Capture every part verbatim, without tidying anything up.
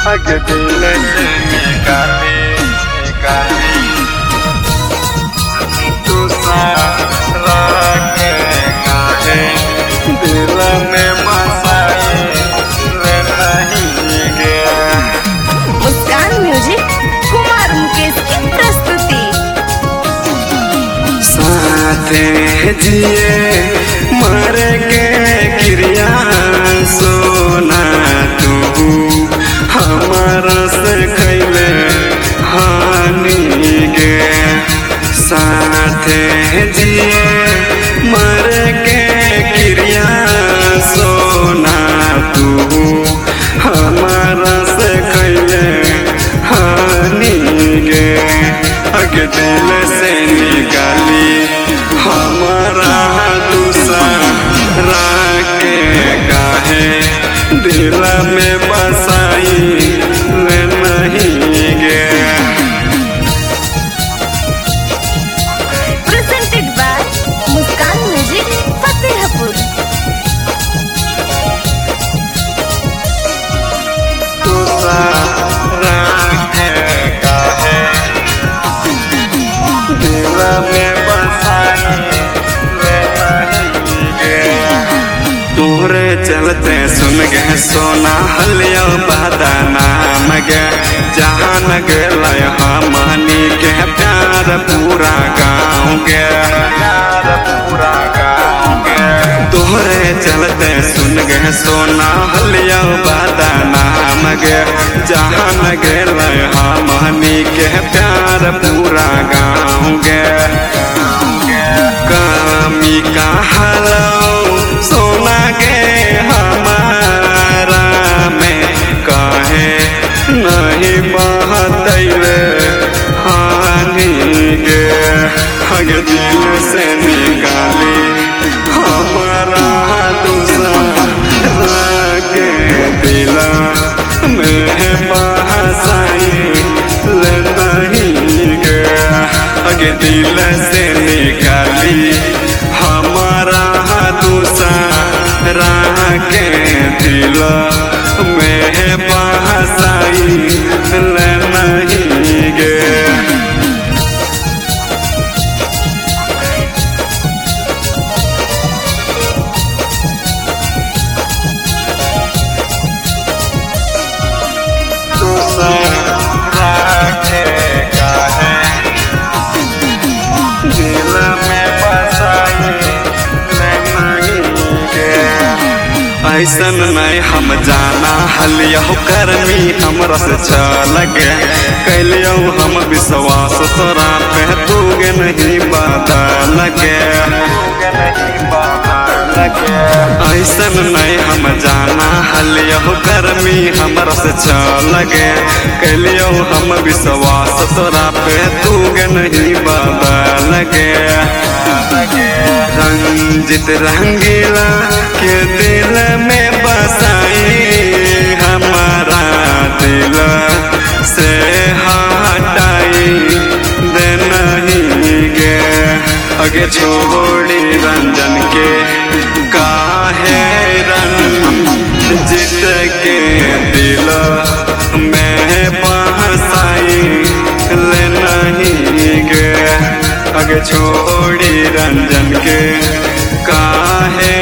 आगे दिल से निकाली निकाली तू सारा के काहे दिल में बसाए ले नहीं गया। मुस्कान म्यूजिक कुमार मुकेश की प्रस्तुति। साथे जिए मर के क्रिया सोना तू हमारा से कैले हानि गे। साथे जिए मर के क्रिया सोना तू हमारा से कैले हानि गे। अगे दिल से निकाली हमारा दूसरा के काहे दिल में बसाई ले नहीं गया। Presented by Muskan music Fatehpur. दूसरा के काहे दिल में बसाई ले नहीं गया। तोरे चलते सुन गए सोना हलियो बदा नाम गे। जहाँ न गए हमनी के प्यार पूरा गाँव गे प्यार पूरा गाँव गे। तोरे चलते सुन गए सोना हलियो बदा नाम गे। जहाँ न गए हमनी के प्यार पूरा गाँव गे। कमी का हलो सोना गे हमारा में काहे नहीं बहतैले हानि गे। हगे दिल से निकाली हमारा दूसरा के दिल में बसाई ले नहीं गे। हगे दिल से निकाली हमारा दूसरा के दिल में बसाई ले नहीं गे। ऐसन नहीं हम जाना हलियो करमी हमरा से चल गे। कैलियो हम विश्वास तोरा पे तू गे नहीं बदल गे। ऐसन नहीं हम जाना हलियो करमी हमरा से चल गे। कैलियो हम विश्वास तोरा पे तू गे नहीं बदल गे। रंजित रंगीला के दिल में बसाई हमारा दिल से हटाई दे नहीं गे। अगे छोड़ी रंजन के काहे रंजित के दिल में बसाई ले नहीं गे। अगे छोड़ी रंजन के काहे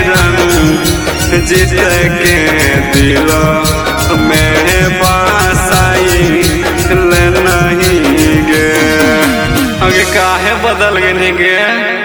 रंजित के दिल में बसाई ले नहीं गे। अगे काहे बदल गए गे।